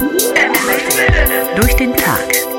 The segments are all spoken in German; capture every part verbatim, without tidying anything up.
Durch den Tag.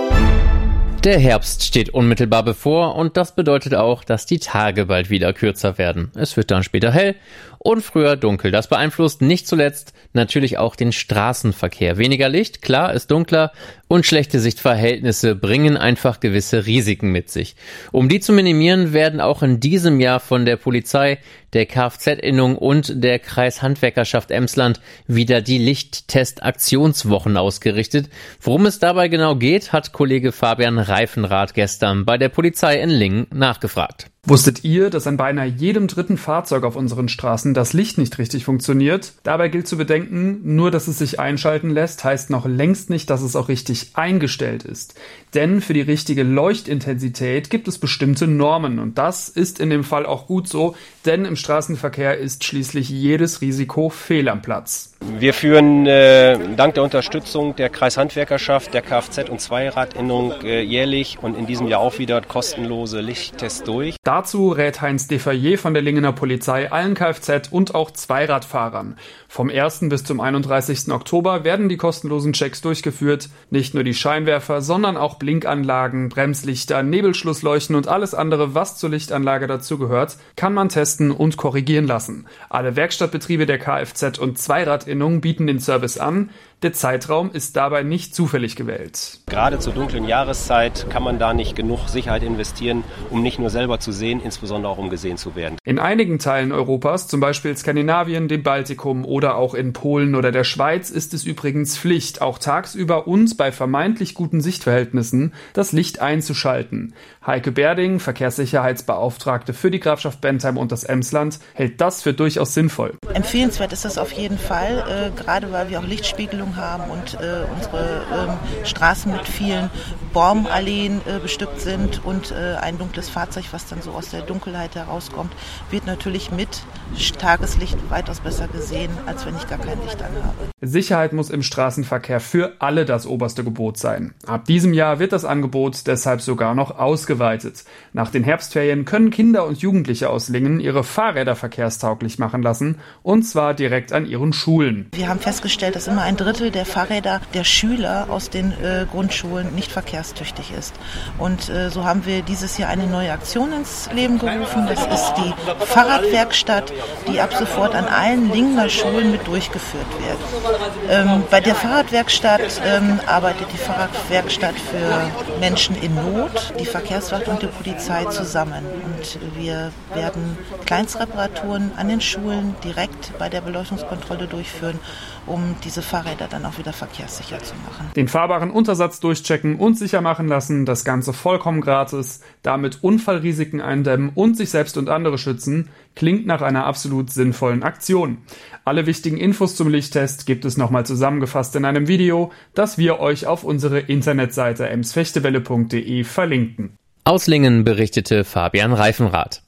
Der Herbst steht unmittelbar bevor und das bedeutet auch, dass die Tage bald wieder kürzer werden. Es wird dann später hell und früher dunkel. Das beeinflusst nicht zuletzt natürlich auch den Straßenverkehr. Weniger Licht, klar, ist dunkler und schlechte Sichtverhältnisse bringen einfach gewisse Risiken mit sich. Um die zu minimieren, werden auch in diesem Jahr von der Polizei, der Kfz-Innung und der Kreishandwerkerschaft Emsland wieder die Lichttest-Aktionswochen ausgerichtet. Worum es dabei genau geht, hat Kollege Fabian Reifenrath gestern bei der Polizei in Lingen nachgefragt. Wusstet ihr, dass an beinahe jedem dritten Fahrzeug auf unseren Straßen das Licht nicht richtig funktioniert? Dabei gilt zu bedenken, nur dass es sich einschalten lässt, heißt noch längst nicht, dass es auch richtig eingestellt ist. Denn für die richtige Leuchtintensität gibt es bestimmte Normen und das ist in dem Fall auch gut so, denn im Straßenverkehr ist schließlich jedes Risiko fehl am Platz. Wir führen äh, dank der Unterstützung der Kreishandwerkerschaft, der Kfz- und Zweiradinnung äh, jährlich und in diesem Jahr auch wieder kostenlose Lichttests durch. Dazu rät Heinz Defaillier von der Lingener Polizei allen Kfz- und auch Zweiradfahrern. Vom ersten bis zum einunddreißigsten Oktober werden die kostenlosen Checks durchgeführt. Nicht nur die Scheinwerfer, sondern auch Blinkanlagen, Bremslichter, Nebelschlussleuchten und alles andere, was zur Lichtanlage dazugehört, kann man testen und korrigieren lassen. Alle Werkstattbetriebe der Kfz- und Zweiradinnung bieten den Service an. Der Zeitraum ist dabei nicht zufällig gewählt. Gerade zur dunklen Jahreszeit kann man da nicht genug Sicherheit investieren, um nicht nur selber zu sehen, insbesondere auch um gesehen zu werden. In einigen Teilen Europas, zum Beispiel Skandinavien, dem Baltikum oder auch in Polen oder der Schweiz, ist es übrigens Pflicht, auch tagsüber und bei vermeintlich guten Sichtverhältnissen das Licht einzuschalten. Heike Berding, Verkehrssicherheitsbeauftragte für die Grafschaft Bentheim und das Emsland, hält das für durchaus sinnvoll. Empfehlenswert ist das auf jeden Fall, äh, gerade weil wir auch Lichtspiegelung haben und äh, unsere äh, Straßen mit vielen Baumalleen äh, bestückt sind und äh, ein dunkles Fahrzeug, was dann so aus der Dunkelheit herauskommt, wird natürlich mit Tageslicht weitaus besser gesehen, als wenn ich gar kein Licht anhabe. Sicherheit muss im Straßenverkehr für alle das oberste Gebot sein. Ab diesem Jahr wird das Angebot deshalb sogar noch ausgeweitet. Nach den Herbstferien können Kinder und Jugendliche aus Lingen ihre Fahrräder verkehrstauglich machen lassen, und zwar direkt an ihren Schulen. Wir haben festgestellt, dass immer ein Drittel der Fahrräder der Schüler aus den äh, Grundschulen nicht verkehrstüchtig ist. Und äh, so haben wir dieses Jahr eine neue Aktion ins Leben gerufen. Das ist die Fahrradwerkstatt, die ab sofort an allen Lingener Schulen mit durchgeführt wird. Ähm, bei der Fahrradwerkstatt ähm, arbeitet die Fahrradwerkstatt für Menschen in Not, die Verkehrswacht und die Polizei zusammen. Und wir werden Kleinstreparaturen an den Schulen direkt bei der Beleuchtungskontrolle durchführen, um diese Fahrräder dann auch wieder verkehrssicher zu machen. Den fahrbaren Untersatz durchchecken und sicher machen lassen, das Ganze vollkommen gratis, damit Unfallrisiken eindämmen und sich selbst und andere schützen, klingt nach einer absolut sinnvollen Aktion. Alle wichtigen Infos zum Lichttest gibt es nochmal zusammengefasst in einem Video, das wir euch auf unsere Internetseite emsfechtewelle punkt de verlinken. Aus Lingen berichtete Fabian Reifenrath.